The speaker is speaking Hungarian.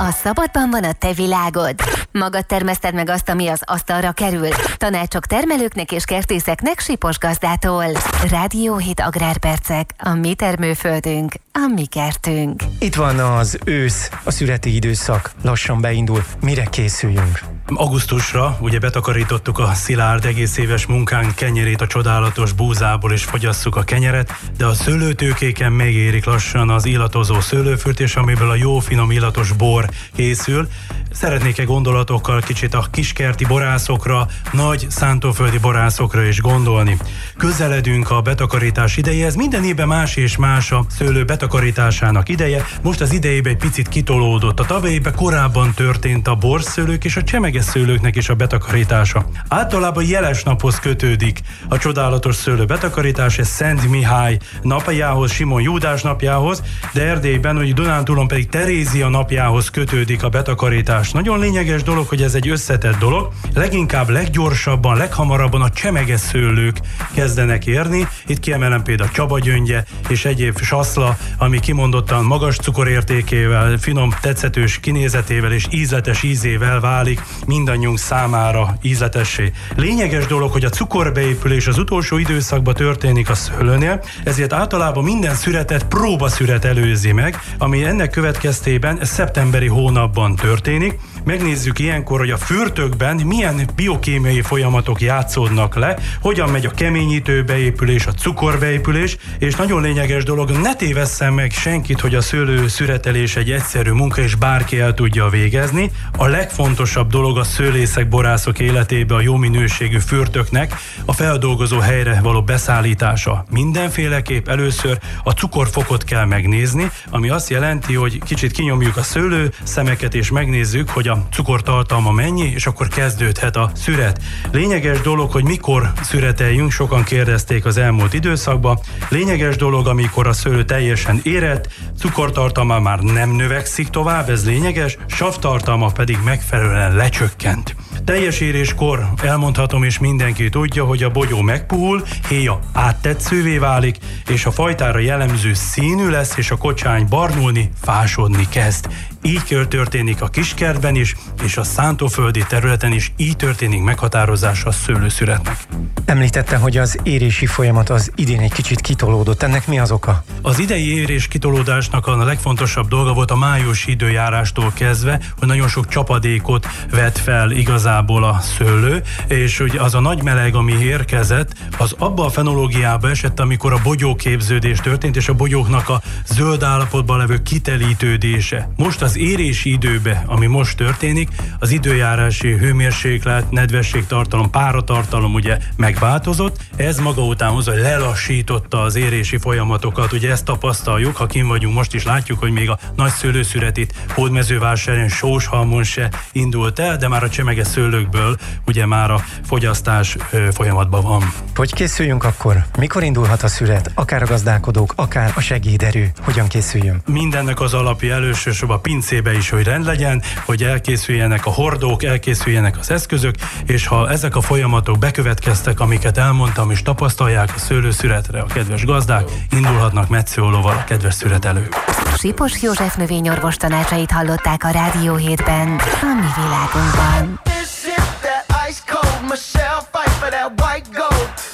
A szabadban van a te világod. Magad termeszted meg azt, ami az asztalra kerül. Tanácsok termelőknek és kertészeknek Sipos gazdától. Rádió Hit Agrárpercek. A mi termőföldünk, a mi kertünk. Itt van az ősz, a szüreti időszak. Lassan beindul. Mire készüljünk? Augusztusra ugye betakarítottuk a szilárd egész éves munkánk kenyerét a csodálatos búzából, és fogyasszuk a kenyeret, de a szőlőtőkéken megérik lassan az illatozó szőlőfürtés, amiből a jó finom illatos bor készül. Szeretnék-e gondolatokkal kicsit a kiskerti borászokra, nagy szántóföldi borászokra is gondolni. Közeledünk a betakarítás idejéhez, minden évben más és más a szőlő betakarításának ideje, most az idejében egy picit kitolódott. A tavalyi évben korábban történt a borszőlők és a csemeges szőlőknek is a betakarítása. Általában jeles naphoz kötődik a csodálatos szőlő betakarítása, Szent Mihály napjához, Simon Júdás napjához, de Erdélyben, hogy Dunántúlon pedig Terézia napjához kötődik a betakarítás. Nagyon lényeges dolog, hogy ez egy összetett dolog. Leginkább, leggyorsabban, leghamarabban a csemeges szőlők kezdenek érni. Itt kiemelem például a csabagyöngye és egyéb saszla, ami kimondottan magas cukorértékével, finom, tetszetős kinézetével és ízletes ízével válik mindannyiunk számára ízletessé. Lényeges dolog, hogy a cukorbeépülés az utolsó időszakban történik a szőlőnél, ezért általában minden szüretet próbaszüret előzi meg, ami ennek következtében szeptemberi hónapban történik. Megnézzük ilyenkor, hogy a fürtökben milyen biokémiai folyamatok játszódnak le, hogyan megy a keményítő beépülés, a cukorbeépülés, és nagyon lényeges dolog, ne tévesszen meg senkit, hogy a szőlő szüretelés egy egyszerű munka, és bárki el tudja végezni. A legfontosabb dolog a szőlészek, borászok életében a jó minőségű fürtöknek a feldolgozó helyre való beszállítása. Mindenféleképp először a cukorfokot kell megnézni, ami azt jelenti, hogy kicsit kinyomjuk a szőlő szemeket, és megnézzük, hogy a cukortartalma mennyi, és akkor kezdődhet a szüret. Lényeges dolog, hogy mikor szüreteljünk, sokan kérdezték az elmúlt időszakban. Lényeges dolog, amikor a szőlő teljesen érett, cukortartalma már nem növekszik tovább, ez lényeges, savtartalma pedig megfelelően lecsökkent. Teljes éréskor elmondhatom, és mindenki tudja, hogy a bogyó megpuhul, héja áttetszővé válik, és a fajtára jellemző színű lesz, és a kocsány barnulni, fásodni kezd. Így történik a kiskertben is, és a szántóföldi területen is így történik meghatározása a szőlőszüretnek. Említette, hogy az érési folyamat az idén egy kicsit kitolódott. Ennek mi az oka? Az idei érés kitolódásnak a legfontosabb dolga volt a májusi időjárástól kezdve, hogy nagyon sok csapadékot vett fel igazából a szőlő, és hogy az a nagy meleg, ami érkezett, az abba a fenológiába esett, amikor a bogyóképződés történt, és a bogyóknak a zöld állapotban levő kitelítődése. Most az érési időbe, ami most történik, az időjárási hőmérséklet, nedvességtartalom, páratartalom ugye megváltozott, ez maga után hozza, hogy lelassította az érési folyamatokat, ugye ezt tapasztaljuk, ha kint vagyunk, most is látjuk, hogy még a nagy szőlőszüret itt Hódmezővásáron, Sóshalmon se indult el, de már a csemeges szőlőkből ugye már a fogyasztás folyamatban van. Hogy készüljünk akkor? Mikor indulhat a szüret? Akár a gazdálkodók, akár a segéderő. Hogyan készüljön? Mindennek az alapja elősorban a pincébe is, hogy rend legyen, hogy elkészüljenek a hordók, elkészüljenek az eszközök, és ha ezek a folyamatok bekövetkeztek, amiket elmondtam, és tapasztalják a szőlőszüretre a kedves gazdák, indulhatnak metszőolóval a kedves szüretelők. Sipos József növényorvos tanácsait hallották a Rádió Hétben, a mi világunkban.